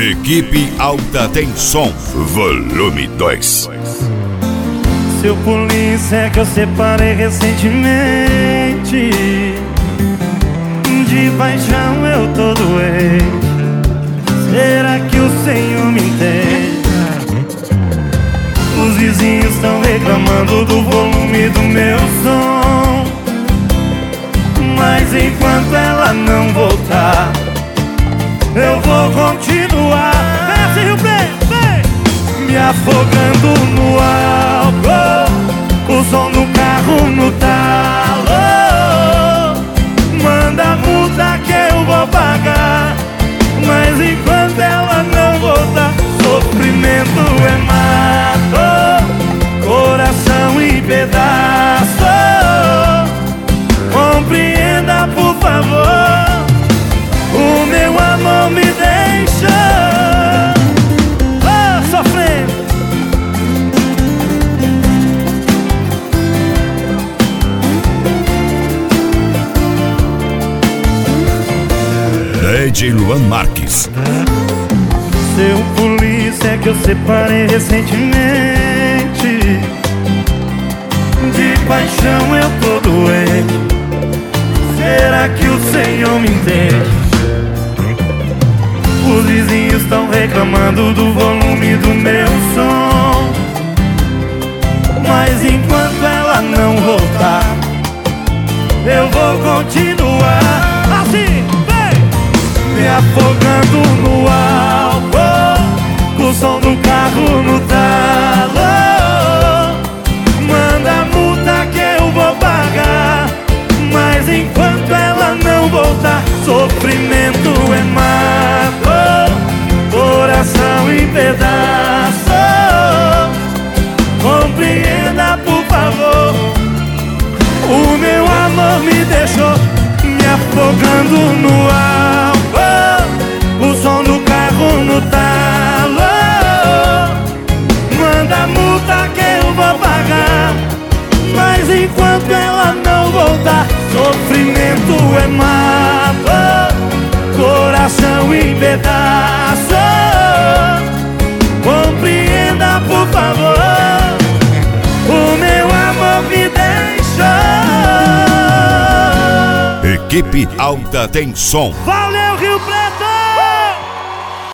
Equipe Alta Tensão, volume 2. Seu polícia é que eu separei recentemente. De paixão eu tô doente. Será que o Senhor me entende? Os vizinhos estão reclamando do volume do meu som, mas enquanto ela não voltar, eu vou continuar. Desce, Rio Preto, vem! Me afogando no álcool, o som do carro no talo. Manda a multa que eu vou pagar, mas enquanto ela não voltar, sofrimento é mato, coração em pedaço. Compreenda, por favor, o meu amor me deixa sofrendo. DJ Luan Marques. Seu polícia é que eu separei recentemente. De paixão eu tô doente. Será que o Senhor me entende? Os vizinhos estão reclamando do volume do meu som, mas enquanto ela não voltar, eu vou continuar. Assim, vem! Me afogando no álcool, o som do carro no talo. Manda a multa que eu vou pagar, mas enquanto ela não voltar, sofrimento é mato, coração em pedaço. Compreenda, por favor, o meu amor me deixou. Me afogando no álcool, o som do carro no talo. Manda a multa que eu vou pagar, mas enquanto ela não voltar, sofrimento é mato, coração em pedaço. Compreenda, por favor, o meu amor me deixa. Equipe Alta Tensão.